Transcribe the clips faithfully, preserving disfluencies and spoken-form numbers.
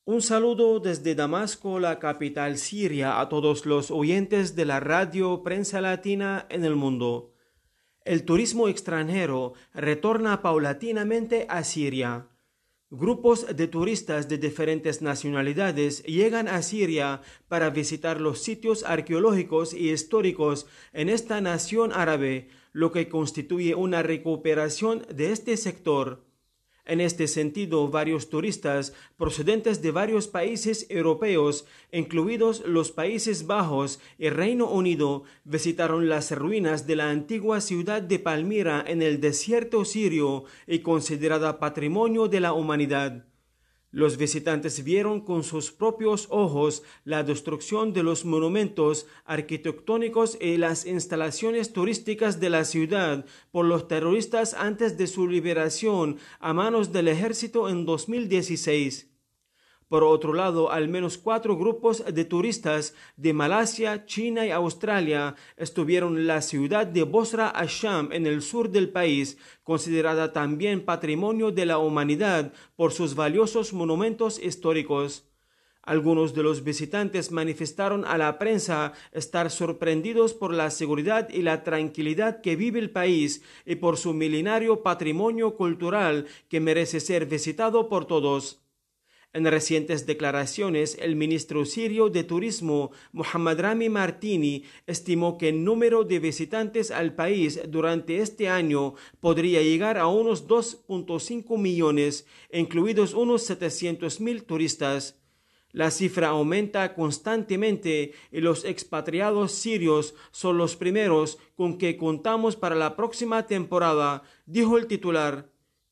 Un saludo desde Damasco, la capital siria, a todos los oyentes de la radio Prensa Latina en el mundo. El turismo extranjero retorna paulatinamente a Siria. Grupos de turistas de diferentes nacionalidades llegan a Siria para visitar los sitios arqueológicos y históricos en esta nación árabe, lo que constituye una recuperación de este sector. En este sentido, varios turistas procedentes de varios países europeos, incluidos los Países Bajos y Reino Unido, visitaron las ruinas de la antigua ciudad de Palmira en el desierto sirio y considerada patrimonio de la humanidad. Los visitantes vieron con sus propios ojos la destrucción de los monumentos arquitectónicos y las instalaciones turísticas de la ciudad por los terroristas antes de su liberación a manos del ejército en dos mil dieciséis. Por otro lado, al menos cuatro grupos de turistas de Malasia, China y Australia estuvieron en la ciudad de Bosra al-Sham en el sur del país, considerada también patrimonio de la humanidad por sus valiosos monumentos históricos. Algunos de los visitantes manifestaron a la prensa estar sorprendidos por la seguridad y la tranquilidad que vive el país y por su milenario patrimonio cultural que merece ser visitado por todos. En recientes declaraciones, el ministro sirio de Turismo, Mohammad Rami Martini, estimó que el número de visitantes al país durante este año podría llegar a unos dos punto cinco millones, incluidos unos setecientos mil turistas. La cifra aumenta constantemente y los expatriados sirios son los primeros con que contamos para la próxima temporada, dijo el titular.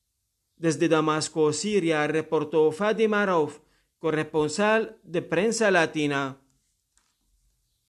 Desde Damasco, Siria, reportó Fadima Rauf, corresponsal de Prensa Latina.